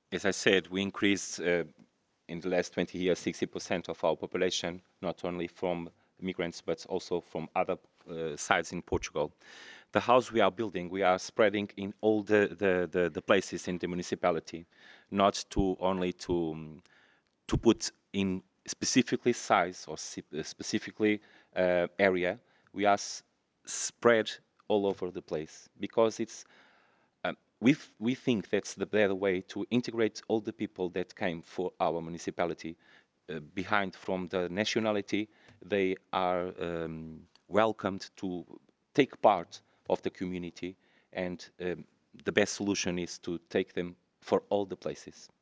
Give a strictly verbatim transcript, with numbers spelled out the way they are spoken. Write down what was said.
as I said, we increased uh, in the last twenty years sixty percent of our population, not only from migrants, but also from other uh, sites in Portugal. The house we are building, we are spreading in all the, the, the, the places in the municipality, not to only to, um, to put in specifically size or uh, specifically uh, area. We are spread all over the place because it's um, we we think that's the better way to integrate all the people that came for our municipality uh, behind from the nationality. They are um, welcomed to take part of the community, and um, the best solution is to take them for all the places.